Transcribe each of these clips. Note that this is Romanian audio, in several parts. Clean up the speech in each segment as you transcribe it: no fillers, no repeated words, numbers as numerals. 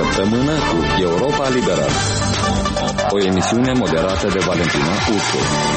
săptămână cu Europa Liberă. O emisiune moderată de Valentina Ursu.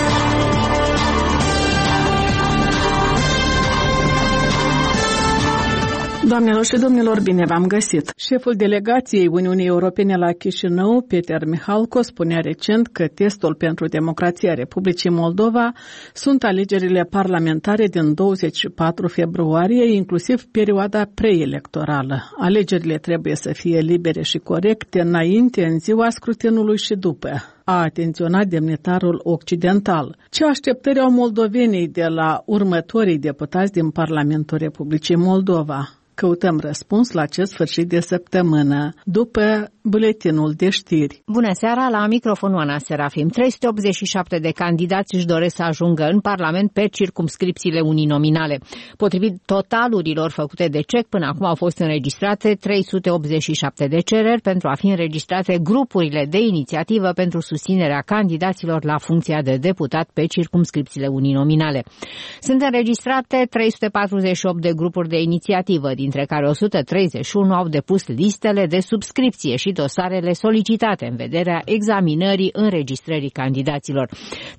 Doamnelor și domnilor, bine v-am găsit! Șeful delegației Uniunii Europene la Chișinău, Peter Mihalko, spunea recent că testul pentru democrația Republicii Moldova sunt alegerile parlamentare din 24 februarie, inclusiv perioada preelectorală. Alegerile trebuie să fie libere și corecte înainte, în ziua scrutinului și după. A atenționat demnitarul occidental. Ce așteptări au moldovenii de la următorii deputați din Parlamentul Republicii Moldova? Căutăm răspuns la acest sfârșit de săptămână, după buletinul de știri. Bună seara, la microfonul Ana Serafim. 387 de candidați își doresc să ajungă în Parlament pe circumscripțiile uninominale. Potrivit totalurilor făcute de CEC, până acum au fost înregistrate 387 de cereri pentru a fi înregistrate grupurile de inițiativă pentru susținerea candidaților la funcția de deputat pe circumscripțiile uninominale. Sunt înregistrate 348 de grupuri de inițiativă, dintre care 131 au depus listele de subscripție și dosarele solicitate în vederea examinării înregistrării candidaților.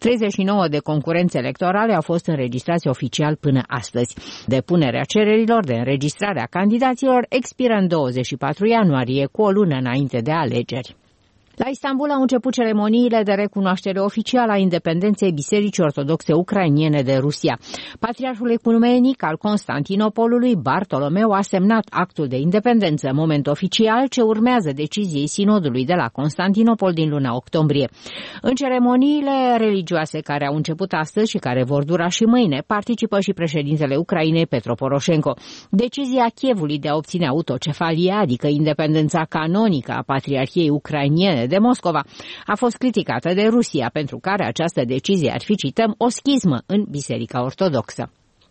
39 de concurențe electorale au fost înregistrați oficial până astăzi. Depunerea cererilor de înregistrare a candidaților expiră în 24 ianuarie, cu o lună înainte de alegeri. La Istanbul au început ceremoniile de recunoaștere oficială a independenței Bisericii Ortodoxe Ucrainene de Rusia. Patriarhul ecumenic al Constantinopolului, Bartolomeu, a semnat actul de independență, moment oficial ce urmează deciziei sinodului de la Constantinopol din luna octombrie. În ceremoniile religioase care au început astăzi și care vor dura și mâine, participă și președintele Ucrainei, Petro Poroșenko. Decizia Chievului de a obține autocefalie, adică independența canonică a Patriarhiei Ucrainene de Moscova, a fost criticată de Rusia, pentru care această decizie ar fi, cităm, o schismă în Biserica Ortodoxă.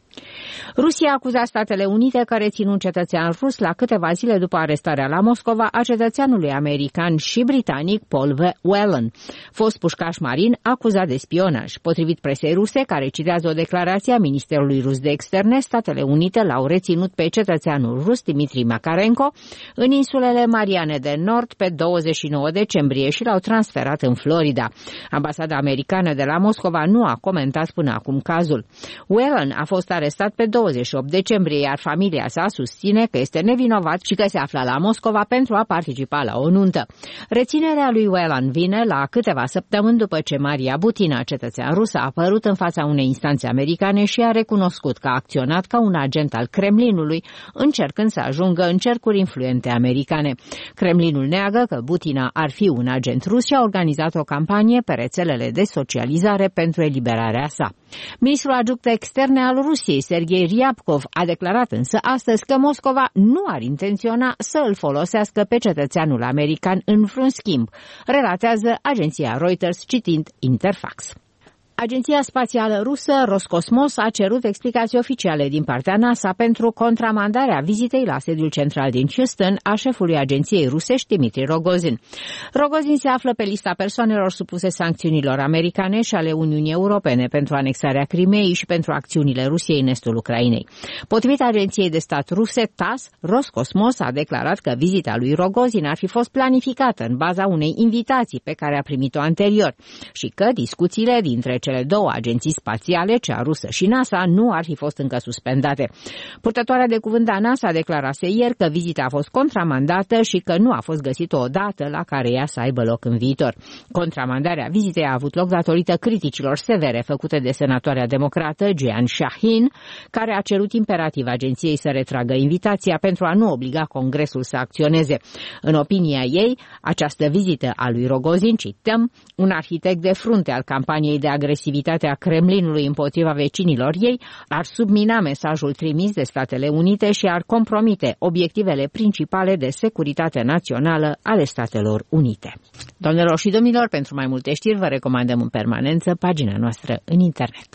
Rusia acuza Statele Unite că rețin un cetățean rus la câteva zile după arestarea la Moscova a cetățeanului american și britanic Paul Whelan, fost pușcaș marin acuzat de spionaj. Potrivit presei ruse, care citează o declarație a Ministerului Rus de Externe, Statele Unite l-au reținut pe cetățeanul rus Dmitri Makarenko în insulele Mariane de Nord pe 29 decembrie și l-au transferat în Florida. Ambasada americană de la Moscova nu a comentat până acum cazul. Whelan a fost arestat pe 28 decembrie, iar familia sa susține că este nevinovat și că se află la Moscova pentru a participa la o nuntă. Reținerea lui Whelan vine la câteva săptămâni după ce Maria Butina, cetățean rus, a apărut în fața unei instanțe americane și a recunoscut că a acționat ca un agent al Kremlinului, încercând să ajungă în cercuri influente americane. Kremlinul neagă că Butina ar fi un agent rus și a organizat o campanie pe rețelele de socializare pentru eliberarea sa. Ministrul adjunct de externe al Rusiei, Sergei Ryabkov, a declarat însă astăzi că Moscova nu ar intenționa să îl folosească pe cetățeanul american în vreun schimb, relatează agenția Reuters citind Interfax. Agenția spațială rusă Roscosmos a cerut explicații oficiale din partea NASA pentru contramandarea vizitei la sediul central din Houston a șefului agenției rusești Dmitri Rogozin. Rogozin se află pe lista persoanelor supuse sancțiunilor americane și ale Uniunii Europene pentru anexarea Crimeei și pentru acțiunile Rusiei în estul Ucrainei. Potrivit agenției de stat ruse TASS, Roscosmos a declarat că vizita lui Rogozin ar fi fost planificată în baza unei invitații pe care a primit-o anterior și că discuțiile dintre cele două agenții spațiale, cea rusă și NASA, nu ar fi fost încă suspendate. Purtătoarea de cuvânt a NASA declarase ieri că vizita a fost contramandată și că nu a fost găsită o dată la care ea să aibă loc în viitor. Contramandarea vizitei a avut loc datorită criticilor severe făcute de senatoarea democrată Jeanne Shaheen, care a cerut imperativ agenției să retragă invitația pentru a nu obliga Congresul să acționeze. În opinia ei, această vizită a lui Rogozin, cităm, un arhitect de frunte al campaniei de agresivitate a Kremlinului împotriva vecinilor ei, ar submina mesajul trimis de Statele Unite și ar compromite obiectivele principale de securitate națională ale Statelor Unite. Doamnelor și domnilor, pentru mai multe știri vă recomandăm în permanență pagina noastră în internet.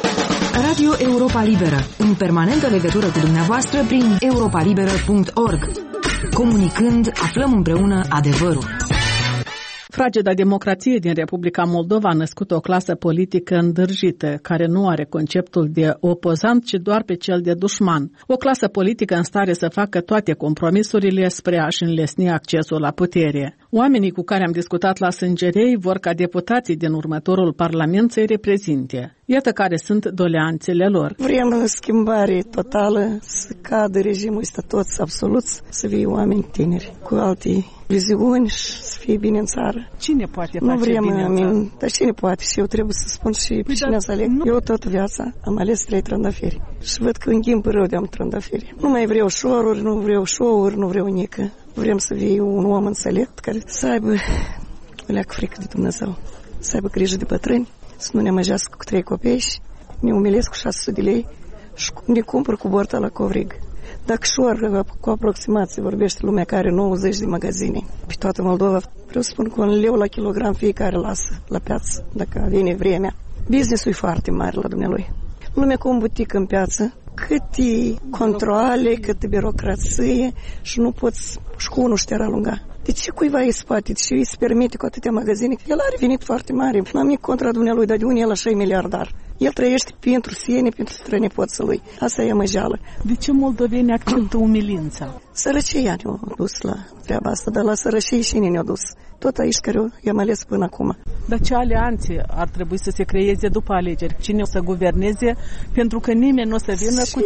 Radio Europa Liberă, în permanentă legătură cu dumneavoastră prin europalibera.org. Comunicând, aflăm împreună adevărul. Frageda democrație din Republica Moldova a născut o clasă politică îndârjită, care nu are conceptul de opozant, ci doar pe cel de dușman. O clasă politică în stare să facă toate compromisurile spre a-și înlesni accesul la putere. Oamenii cu care am discutat la Sângerei vor ca deputații din următorul parlament să-i reprezinte. Iată care sunt doleanțele lor. Vrem schimbare totală, să cadă regimul ăsta toți absoluți, să fie oameni tineri, cu alte viziuni și să fie bine în țară. Cine poate face bine în țară? Dar cine poate? Și eu trebuie să spun și pe cine să aleg. Eu tot viața am ales 3 trandafiri și văd că înghimpă rău de-am trandafiri. Nu mai vreau șoruri, nu vreau show-uri, nu vreau nică. Vrem să fie un om înțelept care să aibă o leacă frică de Dumnezeu, să aibă grijă de bătrâni, să nu ne amăjească cu 3 copii și ne umilesc cu 600 de lei și ne cumpăr cu borta la covrig. Dacă șor, cu aproximație, vorbește lumea care are 90 de magazine pe toată Moldova, vreau să spun că 1 leu la kilogram fiecare lasă la piață, dacă vine vremea. Business-ul e foarte mare la dumnealui. Lumea cu un butic în piață, câte controle, câte birocrație și nu poți și cu unul șteră alunga. De ce cuiva îi spate și îi se permite cu atâtea magazine? El are venit foarte mare. N-am nimic contra dumnealui, dar de unde el așa e miliardar? El trăiește pentru sine, pentru strănepoții lui. Asta e măjeală. De ce moldovenii acceptă umilința? Sărăcia ne-a dus la treaba asta, dar la sărăcie și ne-a dus. Tot aici care i-am ales până acum. Dar ce alianțe ar trebui să se creeze după alegeri? Cine o să guverneze? Pentru că nimeni nu o să vină cu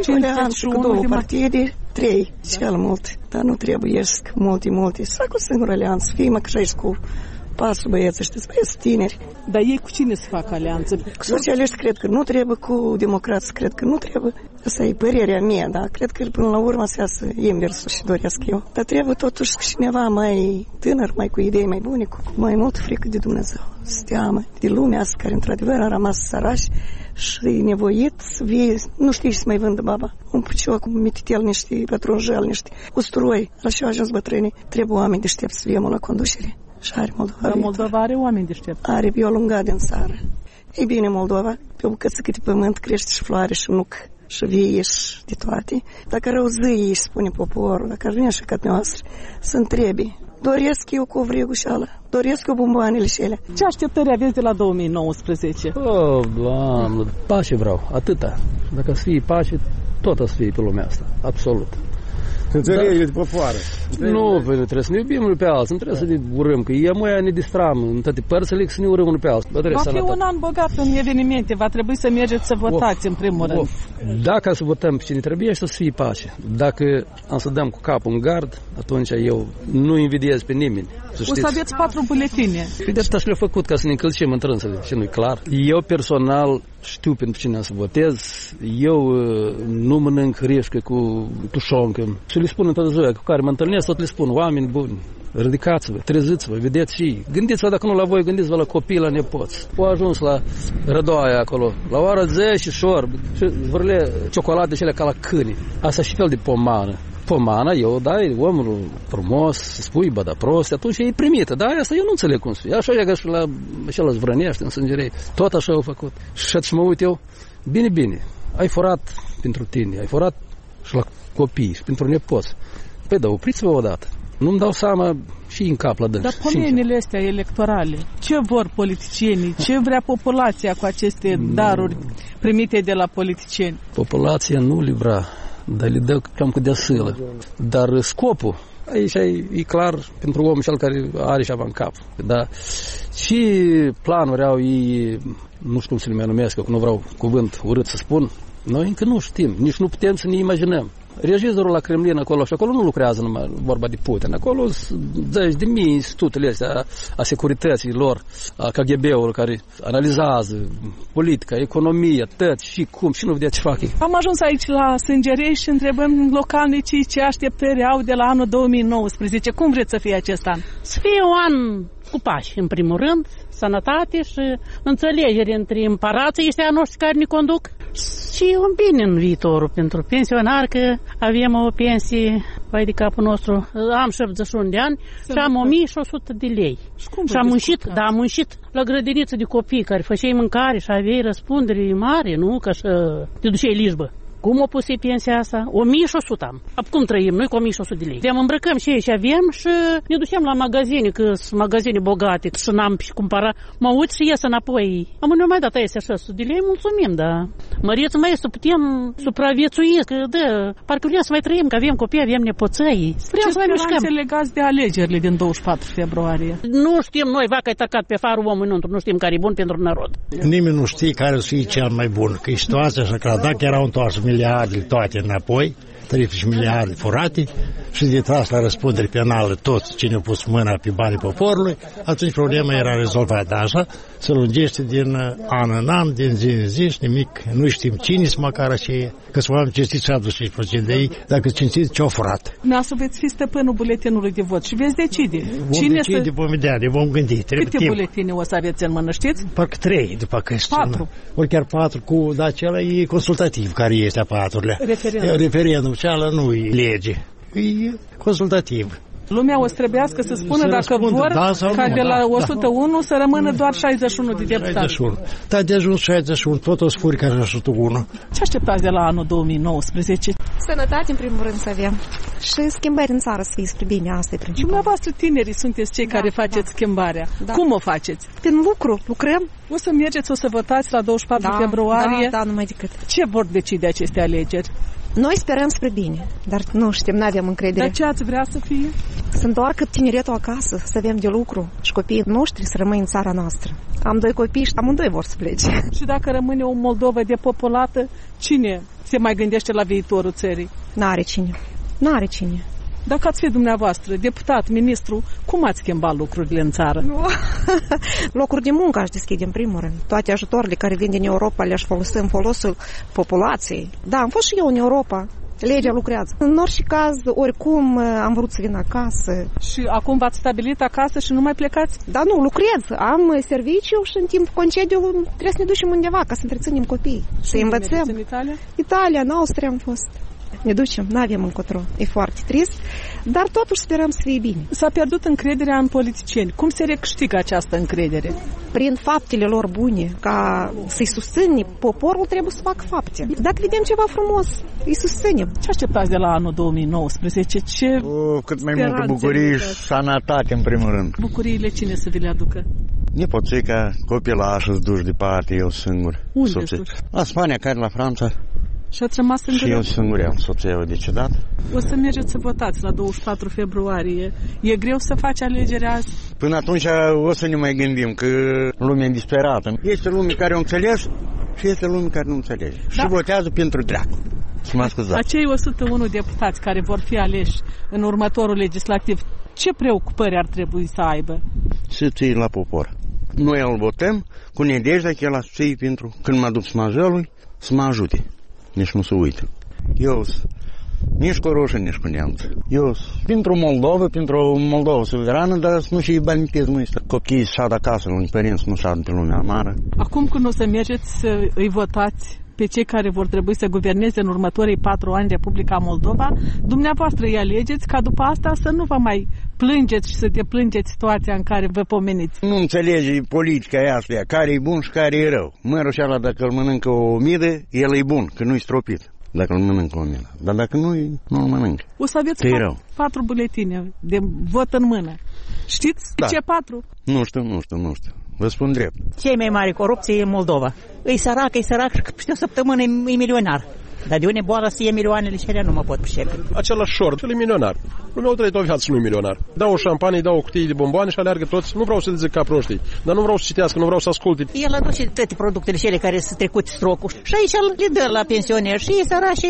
51 de partide, 3, cel mult. Dar nu trebuie multe. Să fac o singură alianță. Fie măcar aici cu pasul băieți, știți, băieți tineri. Dar ei cu cine să facă alianță? Cu socialiști cred că nu trebuie, cu democrați cred că nu trebuie. Asta e părerea mea, da? Cred că până la urmă se iasă inversul și doresc eu. Dar trebuie totuși cineva mai tânăr, mai cu idei mai bune, cu mai mult frică de Dumnezeu. Să teamă de lumea asta care într-adevăr a rămas sărași și e nevoit să vie, nu știi ce să mai vândă baba. Un pucioc, un mititel, niște pătrunjel, niște usturoi. La ce au ajuns bătrânii, trebuie oameni deștepți să vie la conducere. Și are Moldova. Dar Moldova are oameni deștepți. Are pe o lungă din țară. Ei bine, Moldova, pe o bucățică de pământ crește și floare și nuc și vie și de toate. Dacă răuzâi, își spune poporul, dacă ar veni așa ca noastră, să întrebi. Doresc eu covrigul și ala. Doresc eu bomboanele și ele. Ce așteptări aveți de la 2019? Doamne, pace vreau, atâta. Dacă să fie pace, tot o să fie pe lumea asta, absolut. Înțelege de popoară. Nu, trebuie să ne iubim unul pe alții, nu trebuie să ne urâm, că e moia ne distram în toate părțile, să ne urâm unul pe alții. Va fi un an bogat în evenimente, va trebui să mergeți să votați în primul rând. Dacă să votăm pe cine trebuie, să fie pace. Dacă am să dăm cu capul în gard, atunci eu nu invidiez pe nimeni. O să aveți 4 buletine. Păi de asta și le-a făcut ca să ne încălcim în trânsele, și nu-i clar. Eu personal știu pentru cine am să votez, eu nu mănânc reșcă cu tușoncă. Și le spun în toată ziua cu care mă întâlnesc, tot le spun, oameni buni, ridicați-vă, treziți-vă, vedeți și gândiți-vă, dacă nu la voi, gândiți-vă la copii, la nepoți. Au ajuns la Rădoaia acolo, la ora 10 și șorb, și vrele ciocolate și ele ca la câini. Asta și fel de pomană. Pomana, eu, da, e omul frumos, spui, bă, da, prost, atunci e primită, da, asta eu nu înțeleg cum spui. Așa e ca și la acela Zvrănești, în Sângerei, tot așa au făcut. Și atunci mă uit eu, bine, ai furat pentru tine, ai furat și la copii și pentru nepoți. Păi da, opriți-vă odată. Nu-mi dau seama și în cap la dâns. Dar pomenile astea electorale, ce vor politicienii, ce vrea populația cu aceste daruri primite de la politicieni? Populația nu le vrea, dar le dă cam cât de sâlă. Dar scopul, aici e clar pentru omul cel care are ceva în cap. Dar și planuri au ei, nu știu cum să le mai numesc, că nu vreau cuvânt urât să spun, noi încă nu știm, nici nu putem să ne imaginăm. Regizorul la Kremlin acolo și acolo nu lucrează numai vorba de Putin. Acolo sunt zeci de mii institutele astea a securității lor, a KGB-ului care analizează politica, economia, tăți și cum și nu vedea ce fac ei. Am ajuns aici la Sângerei și întrebăm localnicii ce așteptări au de la anul 2019. Cum vreți să fie acest an? Să fie un an cu pași, în primul rând, sănătate și înțelegere între împărații ăștia noștri care ne conduc și un bine în viitorul pentru pensionar, că avem o pensie vai de capul nostru. Am 71 de ani și am 1100 de lei. Și am muncit la grădiniță de copii care făceai mâncare și aveai răspundere mare, nu? Ca să te duceai lijbă. Cum o pus pensia asta? 1100 am. Cum trăim noi cu 1100 de lei? Te îmbrăcăm și aici avem și ne ducem la magazine, că sunt magazine bogate, și n-am și cumpăra. Mă uit și ies înapoi. Am mai dat aia 600 de lei, mulțumim, da. Măriți mai să putem supraviețui, că da, parcă vrem să mai trăim, că avem copii, avem nepoțăi. Ce speranțe legați de alegerile din 24 februarie? Nu știm noi, vaca e tăcat pe farul omului înăuntru, nu știm care e bun pentru narod. Nimeni nu știe care să fie cel mai bun, că e situația așa, că dacă erau întoarse miliardele toate înapoi, 30 miliarde furate și de tras la răspundere penală toți cine a pus mâna pe banii poporului, atunci problema era rezolvată. Dar așa se lungește din an în an, din zi în zi și nimic. Nu știm cine sunt măcar aceia, că sunt oameni cinstiți 75% de ei, dacă cinstiți ce-au furat. Noastră veți fi stăpânul buletinului de vot și veți decide. Vom vedea, ne vom gândi. Câte buletine o să aveți în mână, știți? Parcă 3, după că 4. Ori chiar 4, dar acela e consultativ, care este a 4-lea. Referendum. Cealaltă nu e lege, e consultativ. Lumea o să trebuiască să spună dacă vor ca de la 101 să rămână doar 61 de deputați. 61. Da, de ajuns 61, tot o spuri ca 101. Ce așteptați de la anul 2019? Sănătate, în primul rând, să avem. Și schimbări în țară să fie spre bine, asta e principal. Dumneavoastră tinerii sunteți cei care faceți schimbarea. Da. Cum o faceți? Prin lucru, lucrăm. O să mergeți, o să votați la 24 februarie. Da, numai decât. Ce vor decide aceste alegeri? Noi sperăm spre bine, dar nu știm, nu avem încredere. Dar ce ați vrea să fie? Să întoarcă tineretul acasă, să avem de lucru și copiii noștri să rămână în țara noastră. Am 2 copii și amândoi vor să plece. Și dacă rămâne o Moldova depopulată, cine se mai gândește la viitorul țării? N-are cine. Dacă ați fi dumneavoastră, deputat, ministru, cum ați schimba lucrurile în țară? Locuri de muncă aș deschide în primul rând. Toate ajutoarele care vin din Europa le-aș folosi în folosul populației. Da, am fost și eu în Europa. Legea lucrează. În orice caz, oricum, am vrut să vin acasă. Și acum v-ați stabilit acasă și nu mai plecați? Da, nu, lucrez. Am serviciu și în timp concediu trebuie să ne ducem undeva ca să întreținem copiii. Să învățăm. În Italia? Italia, în Austria am fost. Ne ducem, n-avem încotro. E foarte trist, dar totuși sperăm să fie bine. S-a pierdut încrederea în politicieni. Cum se recâștigă această încredere? Prin faptele lor bune, ca să-i susținem. Poporul trebuie să facă fapte. Dacă vedem ceva frumos, îi susținem. Ce așteptați de la anul 2019? Cât mai multe bucurii și sănătate, în primul rând. Bucuriile cine să vi le aducă? Nepoțica, copilașă, îți duci departe, eu singur. Unde? La Spania, care la Franța. Și ați rămas singur? Și eu singur am, soția o decidat. O să mergeți să votați la 24 februarie. E greu să faci alegerea azi? Până atunci o să ne mai gândim, că lumea e disperată. Este lume care o înțeles și este lume care nu înțelege. Da. Și votează pentru dracu. Să mă scuzați. Acei 101 deputați care vor fi aleși în următorul legislativ, ce preocupări ar trebui să aibă? Să ții la popor. Noi îl votăm cu nedejdea că el a susține pentru când mă duc smajălui să mă ajute. Nici nu se uită. Eu nici cu roșă, nici cu neamță. Eu pentru Moldova suverană, dar nu și banitezmul ăsta. Copiii șad acasă, unii părinți nu șad pe lumea amară. Acum când o să mergeți să îi votați pe cei care vor trebui să guverneze în următorii 4 ani Republica Moldova, dumneavoastră îi alegeți ca după asta să nu vă mai plângeți și să deplângeți situația în care vă pomeniți. Nu înțelege politica asta, care e bun și care e rău. Mărul și ala, dacă îl mănâncă o midă, el e bun, că nu-i stropit. Dacă îl mănâncă o midă. Dar dacă nu-i, nu-l mănâncă. O să aveți 4 buletine de vot în mână. Știți ce 4? Nu știu. Vă spun drept. Cei mai mari corupție e în Moldova. E sărac și peste o săptămână e milionar. Dar de unde boală să iei milioanele și alea nu mă pot pricepe. Același șort, el e milionar. Lumea au trăit o viață și nu e milionar. Dau o șampanie, dau o cutie de bomboane și aleargă toți. Nu vreau să le zic ca proștii, dar nu vreau să citească, nu vreau să asculte. El aduce toate productele cele care sunt trecut strocul. Și aici le dă la pensionieri și e sărași.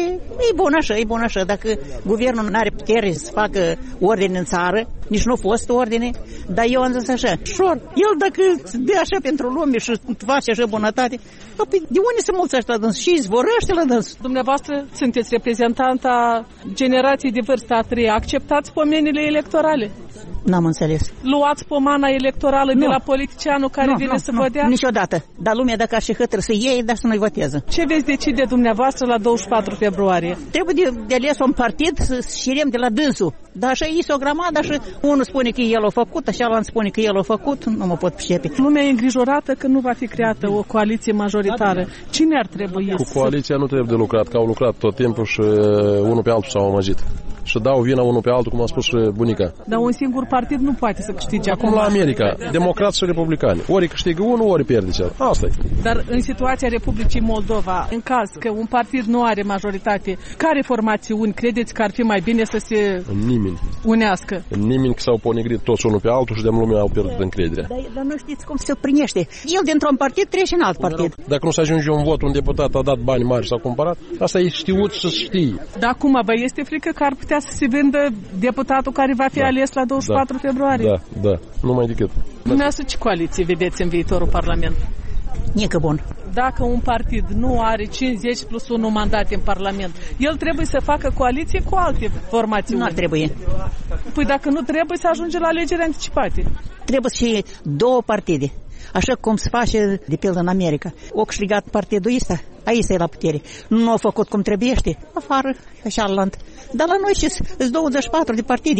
E bun așa. Dacă guvernul nu are putere să facă ordine în țară, nici nu a fost ordine, dar eu am zis așa, șor, el dacă dă așa pentru lume și face așa bunătate, de unde se mulți ăștia dâns? Și izvorăște la dâns. Dumneavoastră sunteți reprezentanta generației de vârstă a 3-a. Acceptați pomenile electorale? N-am înțeles. Luați pomana electorală de la politicianul care vine să vă dea? Niciodată. Dar lumea dacă ar și hătără să iei, dar să nu-i voteze. Ce veți decide dumneavoastră la 24 februarie? Trebuie de ales un partid să șirem de la dânsul. Dar așa e o grămadă și unul spune că el a făcut, așa altul spune că el a făcut, nu mă pot pricepe. Lumea e îngrijorată că nu va fi creată o coaliție majoritară. Cine ar trebui Cu coaliția nu trebuie de lucrat, că au lucrat tot timpul și unul pe altul s-au amăgit. Și dau vina unul pe altul, cum a spus și bunica. Dar un singur partid nu poate să câștige. Acum la America, democrați și republicani. Ori câștigă unul, ori pierde cel. Asta e. Dar în situația Republicii Moldova, în caz că un partid nu are majoritate, care formațiuni credeți că ar fi mai bine să se unească? Nimeni, că s-au ponegrit toți unul pe altul și de lumea au pierdut încrederea. Dar nu știți cum se primește. El dintr-un partid trece în alt partid. Dacă nu se ajunge un vot, un deputat a dat bani mari, s-a cumpărat, asta e știut să știi. Dar acum vă este frică că ar putea să se vândă deputatul care va fi ales la 24 februarie? Da, numai decât. Dumneavoastră ce coaliție vedeți în viitorul Parlament? Nică bun. Dacă un partid nu are 50 plus 1 mandate în Parlament, el trebuie să facă coaliție cu alte formațiuni. Nu ar trebui. Păi dacă nu trebuie să ajunge la alegeri anticipate. Trebuie și două partide. Așa cum se face, de pildă, în America. O câștigat partidul ăsta, aici e la putere. Nu a făcut cum trebuiește, afară, așa alant. Dar la noi sunt 24 de partide,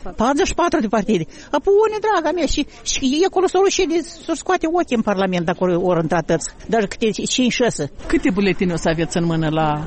44 de partide. Apoi une, draga mea, și e acolo să rușine, să scoate ochii în Parlament, dacă ori intrat tăți. Dar câte 5-6. Câte buletine o să aveți în mână la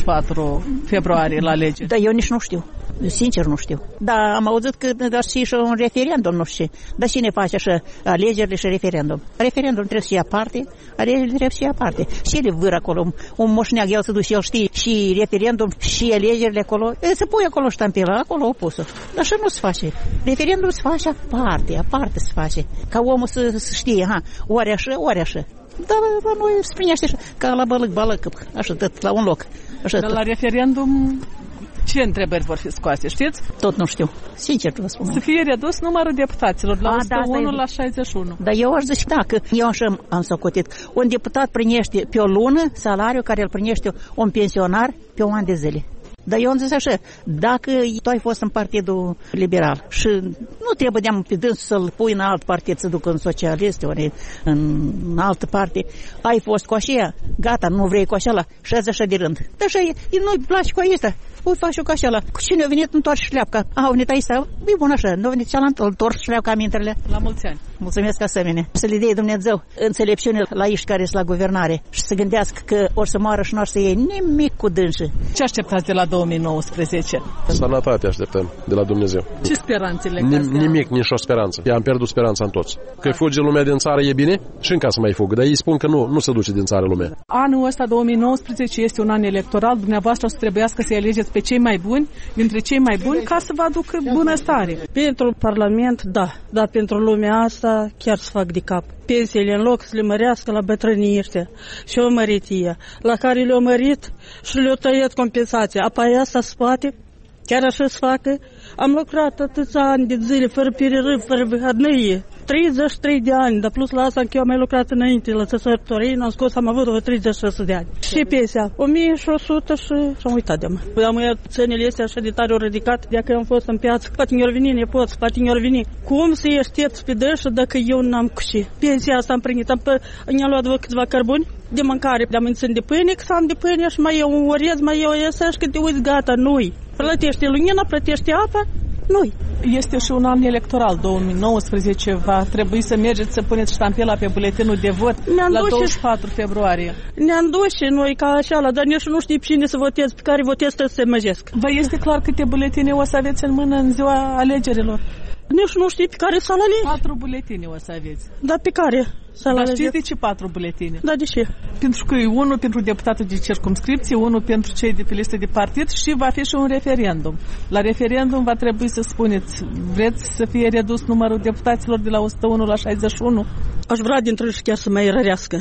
24 februarie, la alegeri? Da, eu nici nu știu. Sincer nu știu. Da, am auzit că și un referendum, nu știu. Dar cine face așa alegerile și referendum? Referendum trebuie să ia parte, alegerile trebuie să ia parte. Și ele vâr acolo, un moșneag, el se duce, el știe și referendum și alegerile acolo. Se pune acolo ștampila, acolo opusă. Dar așa nu se face. Referendum se face aparte se face. Ca omul să știe, ori așa. Dar la noi se primește așa, ca la balăc, așa, tot la un loc. Așa, dar la referendum ce întrebări vor fi scoase, știți? Tot nu știu, sincer vă spun. Să fie redus numărul deputaților de la 101 la 61. Dar eu aș zice, că eu așa am socotit. Un deputat primește pe o lună salariul care îl primește un pensionar pe un an de zile. Dar eu am zis așa, dacă tu ai fost în Partidul Liberal și nu trebuie de-am pe dânsul să-l pui în alt partid, să ducă în socialist, ori în altă parte, ai fost cu așa, gata, nu vrei cu așa, și azi așa de rând. Dar așa, nu-i place cu asta. Ui, faci eu ca așa, cu cine a venit, întoarce șleapca. A venit aici, e bun așa, nu a venit cealaltă, îl torci șleapca amintrele. La mulți ani. Mulțumesc asemenea. Să le dea Dumnezeu înțelepciune la iși care sunt la guvernare și să gândească că or să moară și nu or să iei nimic cu dânșă. Ce așteptați de la 2019? Sănătate așteptăm de la Dumnezeu. Ce speranțe Nimic, nici o speranță. I-am pierdut speranța în toți. Că fuge lumea din țară e bine și în casă mai fugă, dar ei spun că nu se duce din țară lumea. Anul ăsta 2019 este un an electoral, dumneavoastră o să trebuiască să alegeți pe cei mai buni, dintre cei mai buni, ca să vă aducă bunăstare. Pentru Parlament, da, dar pentru lumea asta chiar să fac de cap. Pensiile în loc să le mărească la bătrânii ăștia și o măritie, la care le-au mărit și le-au tăiat compensația. Apoi asta se poate, chiar așa să facă. Am lucrat atâția ani de zile, fără pererâv, fără vihărnăie. 33 de ani, dar plus la asta că eu am mai lucrat înainte la țăsătorii, n-am scos, am avut 36 de ani. Și pensia, 1100 și am uitat de mă. Am uitat țănile astea așa de tare au ridicat, de că am fost în piață, poate mi-or veni nepoți, poate mi-or veni. Cum să ieșteți pe dășă dacă eu n-am cu ce? Pensia asta am primit, ne-am luat câțiva carboni de mâncare, de-am înțin de pâine, că să am de pâine și mai eu un orez, mai eu ăsta și că te uiți, gata, nu-i. Plătește lumina, plătește apa, nu-i. Este și un an electoral, 2019, va trebui să mergeți să puneți ștampila pe buletinul de vot la 24 februarie. Ne-am dus și noi ca așa, dar nici nu știi cine să votez, pe care votez să se măgesc. Vă este clar câte buletine o să aveți în mână în ziua alegerilor? Nici nu știi pe care să-l alegi. 4 buletine o să aveți. Dar pe care să-l alegi? Dar știți de ce 4 buletine? Da, de ce? Pentru că e unul pentru deputatul de circumscripție, unul pentru cei de pe listă de partid și va fi și un referendum. La referendum va trebui să spuneți, vreți să fie redus numărul deputaților de la 101 la 61? Aș vrea dintre și chiar să mai rărească.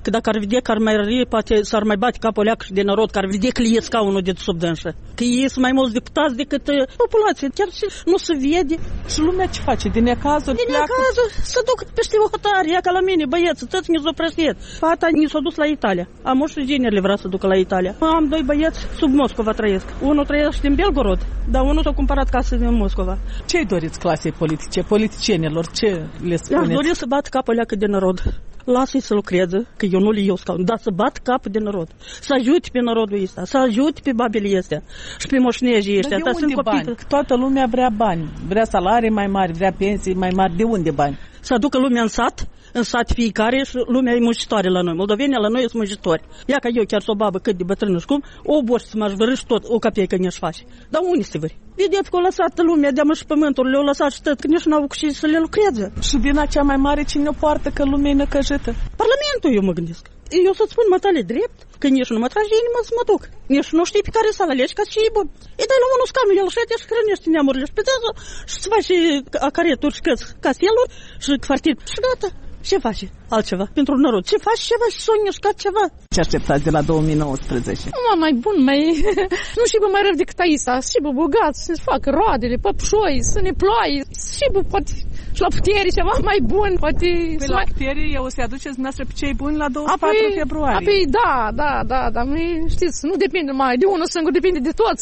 Că dacă ar vedea că ar mai rări, poate s-ar mai bate capul leacă și de nărod, că ar vedea că le scaunul de sub dânsă. Că ei sunt mai mulți deputați decât populația. Chiar și nu se vede. Și lumea ce face? Din necazuri? Din necazuri să duc peste o hotare, ia ca la mine, băieți, toți mi s-o prăstit. Fata mi s-a dus la Italia. Am moșul ginerile vrea să ducă la Italia. Am doi băieți sub Moscova trăiesc. Unul trăiește din Belgorod, dar unul s-a cumpărat casă din Moscova. Ce-i doriți clasei politice, politicienilor? Ce le spuneți? Le-aș dori să bat capul leacă de nărod. Lasă-i să lucreze, că eu nu le iau scaun, dar să bat capul de nărod. Să ajute pe narodul ăsta, să ajute pe babele astea și pe moșnegii ăștia. Dar de unde bani? Toată lumea vrea bani, vrea salarii mai mari, vrea pensii mai mari. De unde bani? Să aducă lumea în sat fiecare și lumea e muncitoare la noi. Moldovenii la noi sunt muncitori. Ia ca eu chiar s-o babă cât de bătrână și cum, o borș să mă-și vărâși tot, o capeică ne-și face. Dar unde se vări? Vedeți că au lăsat lumea de-a și pământul, le-au lăsat și tot, că nici n-au cu ce să le lucreze. Și vina cea mai mare cine o poartă că lumea e năcăjită? Parlamentul, eu mă gândesc. Eu să-ți spun mătale drept, că nici nu mă trage inima să mă duc. Nici nu știi pe care să-l alegi ca și e bun. Îi dai la unul scamul, el și și hrănește neamurile și pedează și să faci acareturi și casteluri și quartier și gata. Ce faci altceva pentru nărod? Ce faci ceva și s-o mișcat ceva? Ce așteptați de la 2019? Mai bun, nu și mai rău decât Aisa, și bogat, să ne facă roadele, păpșoi, să ne ploaie, și poate și la putere ceva mai bun, poate... Păi la putere o să aduceți dumneavoastră pe cei buni la 24 februarie. Apoi da, știți, nu depinde mai de unul singur, depinde de toți,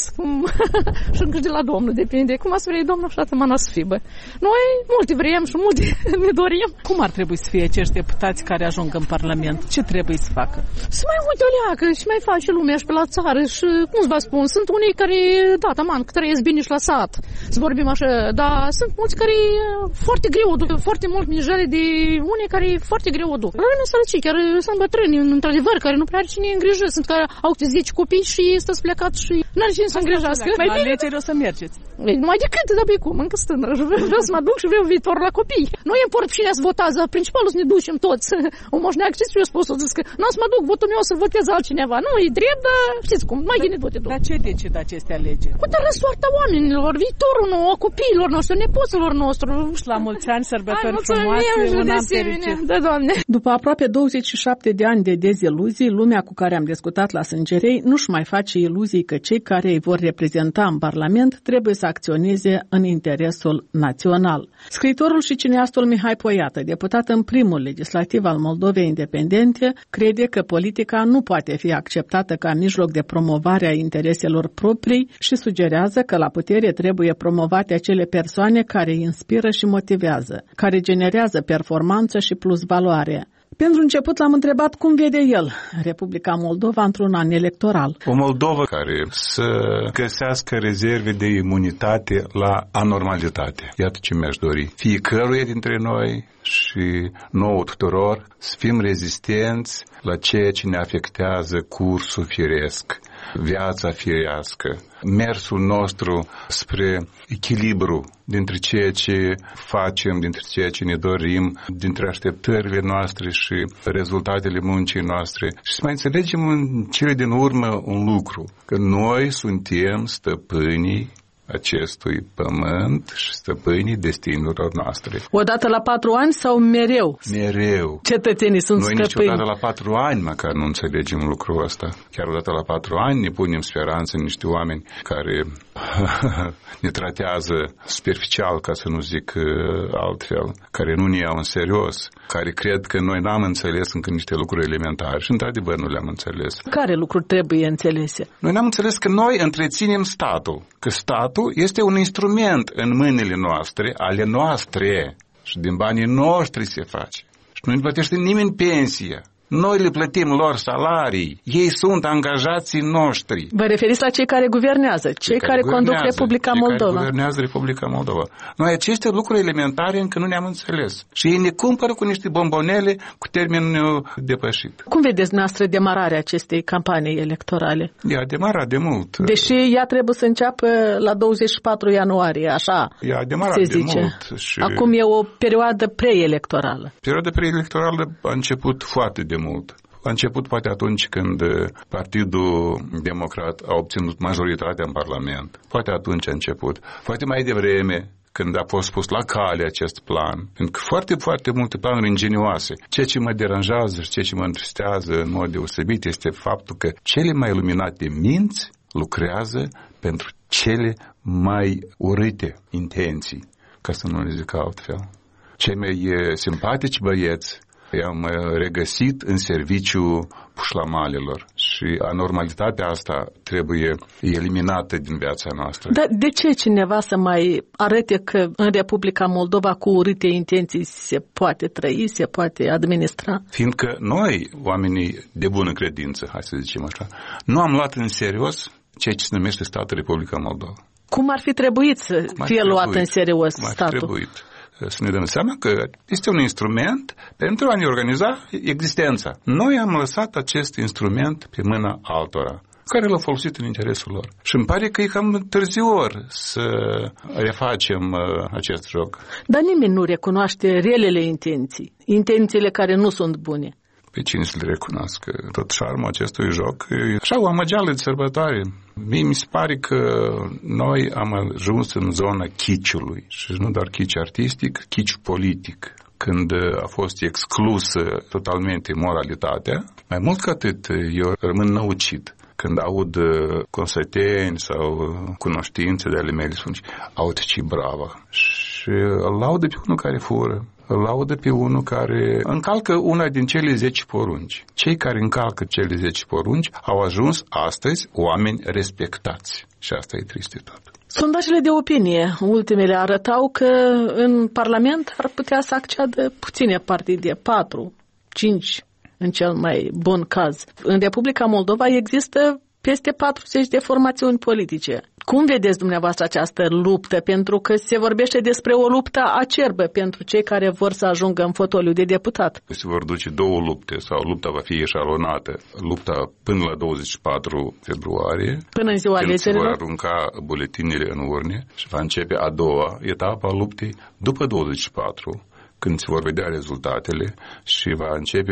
și încă de la Domnul depinde, cum ați vrei Domnul așa mâna să fie, bă. Noi multe vrem și multe ne dorim. Cum ar trebui să fie acești deputați care ajung în Parlament? Ce trebuie să facă? Să mai uite o leacă și mai face lumea și pe la țară și, cum să vă spun, sunt unii care, da, taman, că trăiesc bine și la sat, să vorbim așa, dar sunt mulți care foarte greu o duc, foarte mult minjale de unii care foarte greu o duc. Rămâne sărăcii, chiar sunt bătrâni, într-adevăr, care nu prea are cine îngrijă, sunt care au 10 copii și stăți plecat și n-are cine să îngrijească. La alegeri o să mergeți. Numai decât, dar pe cum, încă stânără, vreau să mă duc și vreau viitor la copii. Noi import cine să votează, principalul să ne ducem toți. O moșneacă, știți ce eu spus, o zis că nu o să mă duc, votul meu să votez altcineva. Nu, e drept, dar știți cum, mai bine vote tu. Dar ce decid aceste alegeri? Cu dar soarta oamenilor, viitorul nou, a copiilor noștri, nepoților noștri. La mulți ani, sărbători frumoase, un an fericit. Da, Doamne. După aproape 27 de ani de deziluzii, lumea cu care am discutat la Sângerei nu-și mai face iluzii că cei care îi vor reprezenta în Parlament trebuie să acționeze în interesul național. Scriitorul și cineastul Mihai Poiată, deputat în primul legislativ al Moldovei Independente, crede că politica nu poate fi acceptată ca mijloc de promovare a intereselor proprii și sugerează că la putere trebuie promovate acele persoane care inspiră și motivează, care generează performanță și plus valoare. Pentru început l-am întrebat cum vede el Republica Moldova într-un an electoral. O Moldovă care să găsească rezerve de imunitate la anormalitate. Iată ce mi-aș dori. Fiecăruia dintre noi și nouă tuturor să fim rezistenți la ceea ce ne afectează cursul firesc, viața firească, mersul nostru spre echilibru dintre ceea ce facem, dintre ceea ce ne dorim, dintre așteptările noastre și rezultatele muncii noastre. Și să mai înțelegem în cele din urmă un lucru, că noi suntem stăpânii acestui pământ și stăpânii destinurilor noastre. Odată la 4 ani sau mereu? Mereu. Cetățenii sunt noi stăpâni. Niciodată la 4 ani măcar nu înțelegem lucrul ăsta. Chiar odată la 4 ani ne punem speranță în niște oameni care ne tratează superficial, ca să nu zic altfel, care nu ne iau în serios, care cred că noi n-am înțeles încă niște lucruri elementare și într-adevăr nu le-am înțeles. Care lucruri trebuie înțelese? Noi n-am înțeles că noi întreținem statul, că statul este un instrument în mâinile noastre, ale noastre, și din banii noștri se face. Și nu ne plătește nimeni pensia. Noi le plătim lor salarii. Ei sunt angajații noștri. Vă referiți la cei care guvernează, cei care conduc Republica Moldova. Care guvernează Republica Moldova. Noi aceste lucruri elementare încă nu ne-am înțeles. Și ei ne cumpără cu niște bombonele cu termen depășit. Cum vedeți noastră demararea acestei campanii electorale? Ea a demarat de mult. Deși ea trebuie să înceapă la 24 ianuarie, așa ea a demarat se zice. De mult. Și acum e o perioadă preelectorală. Perioada preelectorală a început foarte de mult. A început poate atunci când Partidul Democrat a obținut majoritatea în Parlament. Poate atunci a început. Poate mai devreme, când a fost pus la cale acest plan, pentru că foarte, foarte multe planuri ingenioase. Ceea ce mă deranjează și ceea ce mă întristează în mod deosebit este faptul că cele mai luminate minți lucrează pentru cele mai urâte intenții, ca să nu le zic altfel. Cei mai simpatici băieți i-am regăsit în serviciul pușlamalilor și anormalitatea asta trebuie eliminată din viața noastră. Dar de ce cineva să mai arate că în Republica Moldova cu urâte intenții se poate trăi, se poate administra? Fiindcă noi, oamenii de bună credință, hai să zicem așa, nu am luat în serios ceea ce se numește statul Republica Moldova. Cum ar fi trebuit să fie luat în serios statul? Să ne dăm seama că este un instrument pentru a ne organiza existența. Noi am lăsat acest instrument pe mâna altora, care l-au folosit în interesul lor. Și îmi pare că e cam târziu să refacem acest joc. Dar nimeni nu recunoaște relele intenții, intențiile care nu sunt bune. Pe cine să le recunoască? Tot șarmul acestui joc e așa o amăgeală de sărbătoare. Mie mi se pare că noi am ajuns în zona chiciului și nu doar chici artistic, chici politic. Când a fost exclusă totalmente moralitatea, mai mult ca atât, eu rămân năucit când aud consăteni sau cunoștințe de ale mele, spun, aud ce bravo. Și îl laudă pe unul care fură, îl laudă pe unul care încalcă una din cele 10 porunci. Cei care încalcă cele 10 porunci au ajuns astăzi oameni respectați. Și asta e trist de tot. Sondajele de opinie, ultimele, arătau că în Parlament ar putea să acceadă puține partide, 4, 5 în cel mai bun caz. În Republica Moldova există peste 40 de formațiuni politice. Cum vedeți dumneavoastră această luptă? Pentru că se vorbește despre o luptă acerbă pentru cei care vor să ajungă în fotoliu de deputat. Se vor duce două lupte sau lupta va fi eșalonată. Lupta până la 24 februarie, până în ziua alegerilor, se vor arunca buletinele în urne și va începe a doua etapă a luptei după 24, când se vor vedea rezultatele și va începe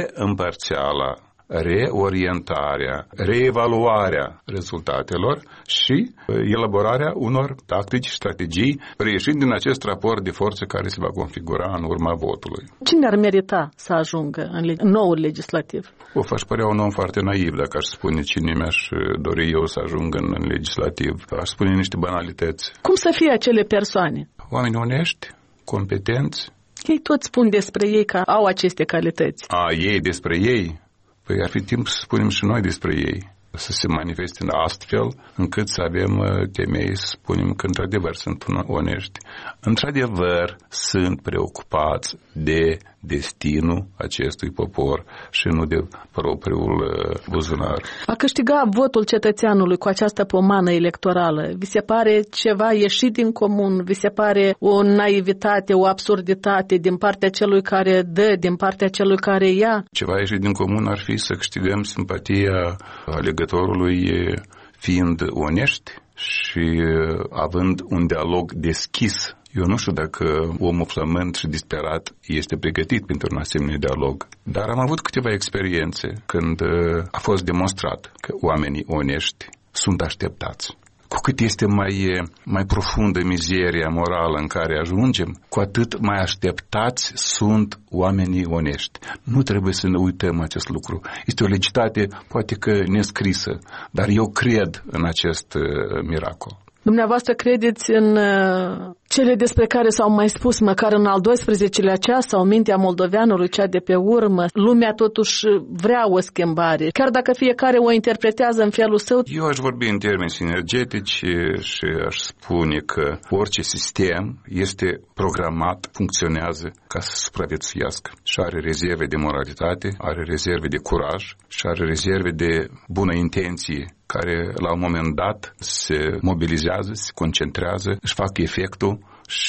reorientarea, reevaluarea rezultatelor și elaborarea unor tactici și strategii reieșind din acest raport de forțe care se va configura în urma votului. Cine ar merita să ajungă în noul legislativ? Aș părea un om foarte naiv dacă aș spune cine mi-aș dori eu să ajung în legislativ. Aș spune niște banalități. Cum să fie acele persoane? Oameni onești, competenți. Ei toți spun despre ei că au aceste calități. Ei despre ei? Păi ar fi timp să spunem și noi despre ei, să se manifeste astfel încât să avem temei să spunem că într-adevăr sunt onești. Într-adevăr sunt preocupați de destinul acestui popor și nu de propriul buzunar. A câștiga votul cetățeanului cu această pomană electorală, vi se pare ceva ieșit din comun? Vi se pare o naivitate, o absurditate din partea celui care dă, din partea celui care ia? Ceva ieșit din comun ar fi să câștigăm simpatia alegătorului fiind onești și având un dialog deschis. Eu nu știu dacă omul flământ și disperat este pregătit pentru un asemenea dialog, dar am avut câteva experiențe când a fost demonstrat că oamenii onești sunt așteptați. Cu cât este mai profundă mizeria morală în care ajungem, cu atât mai așteptați sunt oamenii onești. Nu trebuie să ne uităm acest lucru. Este o legitate poate că nescrisă, dar eu cred în acest miracol. Dumneavoastră credeți în cele despre care s-au mai spus, măcar în al 12-lea ceas sau mintea moldoveanului, cea de pe urmă? Lumea totuși vrea o schimbare, chiar dacă fiecare o interpretează în felul său. Eu aș vorbi în termeni sinergetici și aș spune că orice sistem este programat, funcționează ca să supraviețuiască și are rezerve de moralitate, are rezerve de curaj și are rezerve de bună intenție, care la un moment dat se mobilizează, se concentrează, își fac efectul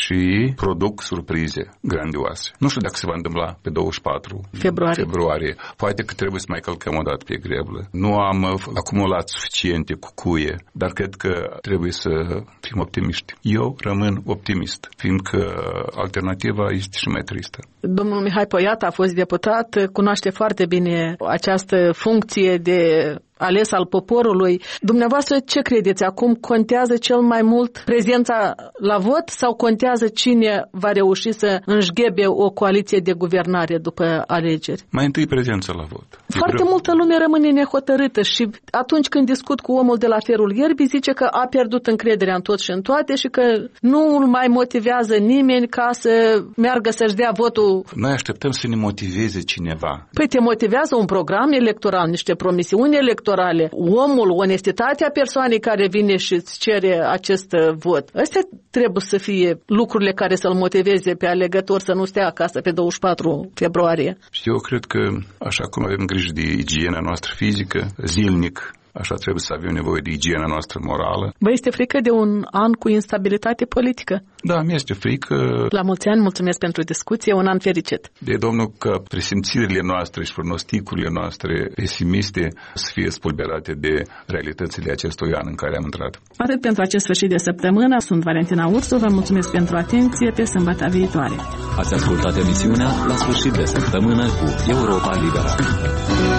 și produc surprize grandioase. Nu știu dacă se va întâmpla pe 24 februarie. Poate că trebuie să mai călcăm o dată pe greblă. Nu am acumulat suficiente cucuie, dar cred că trebuie să fim optimiști. Eu rămân optimist, fiindcă alternativa este și mai tristă. Domnul Mihai Poiat a fost deputat, cunoaște foarte bine această funcție de ales al poporului. Dumneavoastră ce credeți? Acum contează cel mai mult prezența la vot sau contează cine va reuși să înșghebe o coaliție de guvernare după alegeri? Mai întâi prezența la vot. Foarte multă lume rămâne nehotărâtă și atunci când discut cu omul de la ferul ierbii, zice că a pierdut încrederea în tot și în toate și că nu îl mai motivează nimeni ca să meargă să-și dea votul. Noi așteptăm să ne motiveze cineva. Păi te motivează un program electoral, niște promisiuni electorale, omul, onestitatea persoanei care vine și îți cere acest vot. Astea trebuie să fie lucrurile care să-l motiveze pe alegător să nu stea acasă pe 24 februarie. Și eu cred că așa cum avem grijă de igiena noastră fizică, zilnic, așa trebuie să avem nevoie de igiena noastră morală. Vă este frică de un an cu instabilitate politică? Da, mi-este frică. La mulți ani, mulțumesc pentru discuție, un an fericit. De Domnul că presimțirile noastre și pronosticurile noastre pesimiste să fie spulberate de realitățile acestui an în care am intrat. Atât pentru acest sfârșit de săptămână. Sunt Valentina Ursu, vă mulțumesc pentru atenție, pe sâmbătă viitoare. Ați ascultat emisiunea La sfârșit de săptămână cu Europa Liberă.